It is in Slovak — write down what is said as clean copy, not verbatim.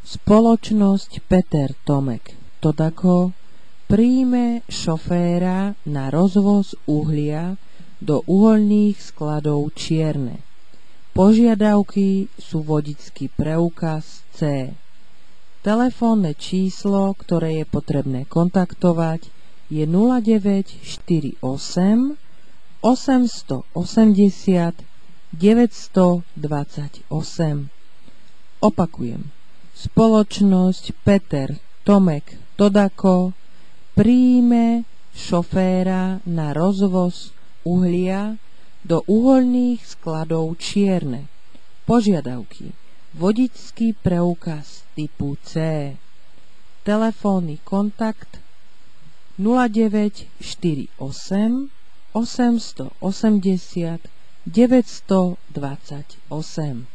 Spoločnosť Peter Tomek Todako príjme šoféra na rozvoz uhlia do uhoľných skladov Čierne. Požiadavky sú vodičský preukaz C. Telefónne číslo, ktoré je potrebné kontaktovať, je 0948 880 928. Opakujem. Spoločnosť Peter Tomek Todako príjme šoféra na rozvoz uhlia do uhoľných skladov Čierne. Požiadavky: vodičský preukaz typu C. Telefónny kontakt 0948 880 928.